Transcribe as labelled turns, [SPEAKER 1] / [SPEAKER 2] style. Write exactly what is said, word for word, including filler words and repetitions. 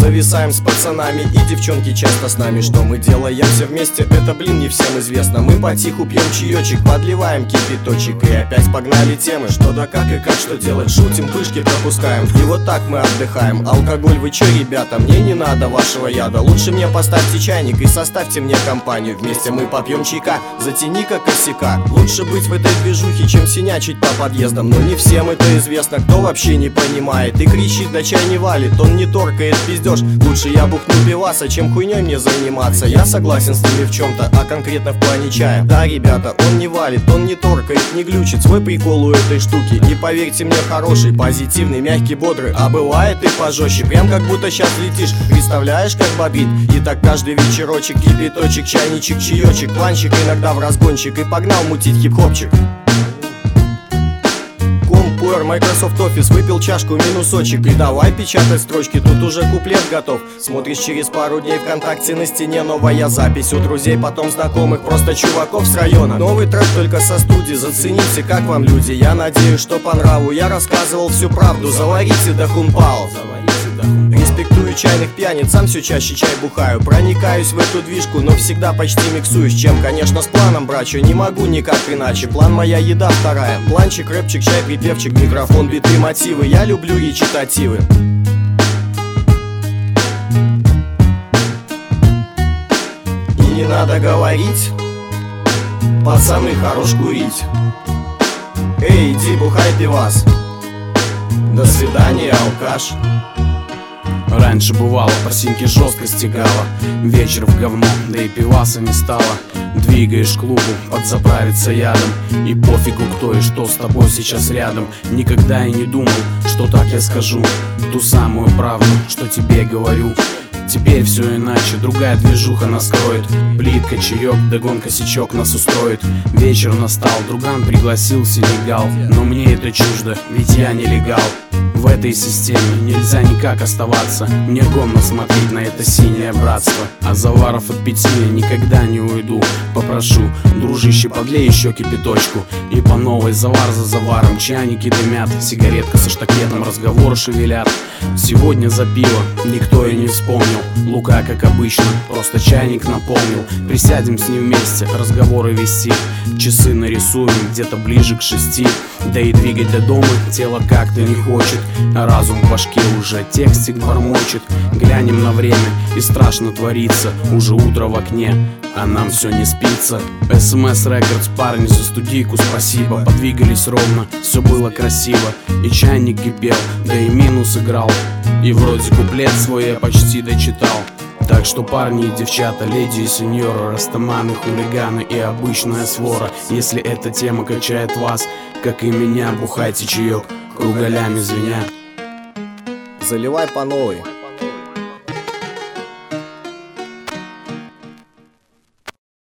[SPEAKER 1] зависаем с пацанами, и девчонки часто с нами. Что мы делаем все вместе, это, блин, не всем известно. Мы потиху пьем чаечек, подливаем кипяточек, и опять погнали темы. Что да как и как что делать, шутим, пышки пропускаем. И вот так мы отдыхаем. Алкоголь, вы че, ребята, мне не надо вашего яда. Лучше мне поставьте чайник и составьте мне компанию. Вместе мы попьем чайка, затяни-ка косяка. Лучше быть в этой движухе, чем синячить по подъездам. Но не всем это известно, кто вообще не понимает и кричит, да чай не валит, он не торкает пиздеж. Лучше я бухну пиваса, чем хуйней мне заниматься. Я согласен с ними в чем-то, а конкретно в плане чая. Да, ребята, он не валит, он не торкает, не глючит. Свой прикол у этой штуки, и поверьте мне, хороший, позитивный, мягкий, бодрый. А бывает и пожестче, прям как будто сейчас летишь. Представляешь, как бобит? И так каждый вечерочек, кипяточек, чайничек, чаечек, планчик, иногда в разгончик, и погнал мутить хип-хопчик. Microsoft Office, выпил чашку, минусочек, и давай печатать строчки, тут уже куплет готов. Смотришь через пару дней ВКонтакте, на стене новая запись. У друзей, потом знакомых, просто чуваков с района. Новый трек только со студии, зацените, как вам люди. Я надеюсь, что по нраву я рассказывал всю правду. Заварите да хунпао. Респектую чайных пьяниц, сам все чаще чай бухаю. Проникаюсь в эту движку, но всегда почти миксуюсь. Чем, конечно, с планом, брачу, не могу никак иначе. План моя еда вторая, планчик, рэпчик, чай, припевчик, микрофон, биты, мотивы. Я люблю речитативы. И не надо говорить, пацаны, хорош курить. Эй, иди бухай пивас. До свидания, алкаш.
[SPEAKER 2] Раньше бывало, по синьке жестко стегало, вечер в говно, да и пиваса не стало. Двигаешь к клубу, подзаправиться ядом, и пофигу кто и что с тобой сейчас рядом. Никогда я не думал, что так я скажу ту самую правду, что тебе говорю. Теперь все иначе, другая движуха нас кроет. Плитка, чаек, догон, косячок нас устроит. Вечер настал, друган пригласил Сенегал, но мне это чуждо, ведь я нелегал. В этой системе нельзя никак оставаться. Мне гомно смотреть на это синее братство. А заваров от пяти я никогда не уйду. Попрошу, дружище, подлей еще кипяточку, и по новой завар за заваром. Чайники дымят, сигаретка со штакетом, разговоры шевелят. Сегодня за пиво никто и не вспомнил. Лука, как обычно, просто чайник наполнил. Присядем с ним вместе, разговоры вести. Часы нарисуем где-то ближе к шести. Да и двигать до дома тело как-то не хочет, а разум в башке уже текстик бормочет. Глянем на время, и страшно творится. Уже утро в окне, а нам все не спится. эс эм эс Records, парни, за студийку спасибо. Подвигались ровно, все было красиво. И чайник кипел, да и минус играл. И вроде куплет свой я почти дочитал. Так что, парни и девчата, леди и сеньоры, растаманы, хулиганы и обычная свора, если эта тема качает вас, как и меня, бухайте чаек, кругалями звеня.
[SPEAKER 1] Заливай по новой.